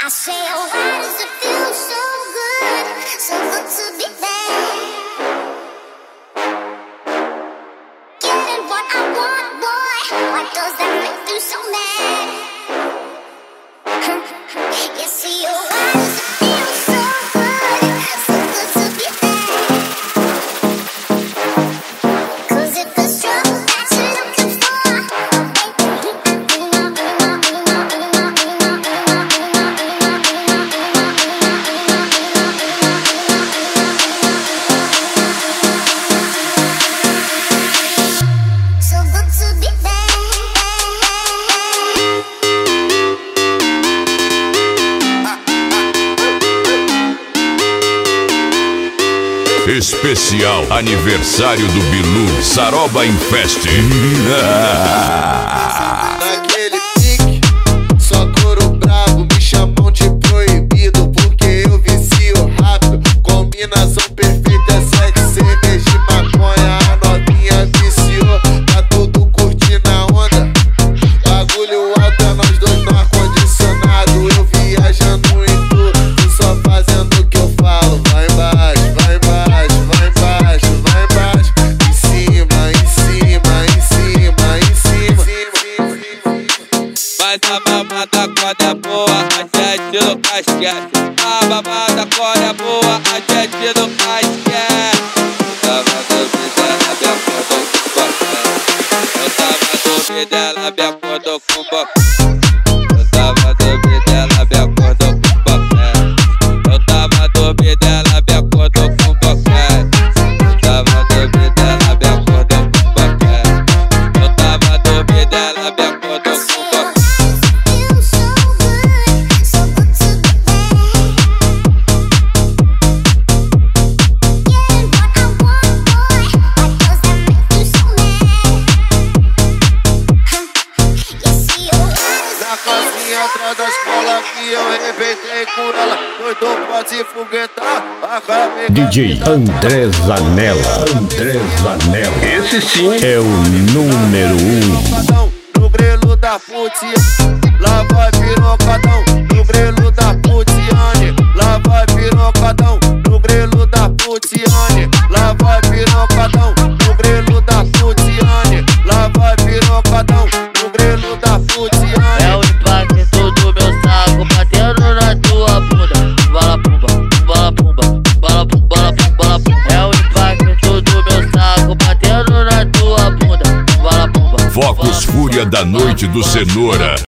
I say, oh, why does it feel so good to be there? Getting what I want, boy. Why does that make you so mad? You see, oh, why does it feel so good to be there? 'Cause if there's trouble that you're looking for, so good to be there. Especial aniversário do Bilu, Saroba em Fest. Naquele pique, só couro bravo, me chamam de proibido porque eu vicio rápido. Combinação perfeita, sexo, cerveja e maconha. A novinha viciou, tá tudo curtindo a onda. Bagulho alto é nós dois no ar-condicionado. Eu viajando em tudo, só fazendo o que eu falo. Vai embaixo, vai embaixo, vai embaixo, vai embaixo. Em cima, em cima, em cima, em cima. Mas a mamada quando é boa, a gente nunca esquece. A mamada quando é boa, a gente nunca esquece. Eu tava dormindo, ela me acordou com boca. Eu tava dormindo, ela me acordou com boca. Eu tava dormindo, ela me acordou com boca. Eu tava dormindo, ela me acordou com boca. Eu tava dormindo, ela me acordou com boca. Na casinha atrás da escola que eu arrebentei com ela. Doido pra se foguetar, acabei DJ André Zanella. André Zanella. Esse sim é o número 1. no grelo da putia. Lá vai pirocadão no grelo da putiane. Lá vai pirocadão no grelo da putiane. Lá vai pirocadão no grelo da putiane. Lá vai pirocadão no grelo da putiane. É o impacto do meu saco batendo na tua bunda. Bala pumba, bala pumba, bala pumba, bala pumba, bala pumba. É o impacto do meu saco batendo na tua bunda. Bala pumba. Focus Fúria da Noite do Cenoura.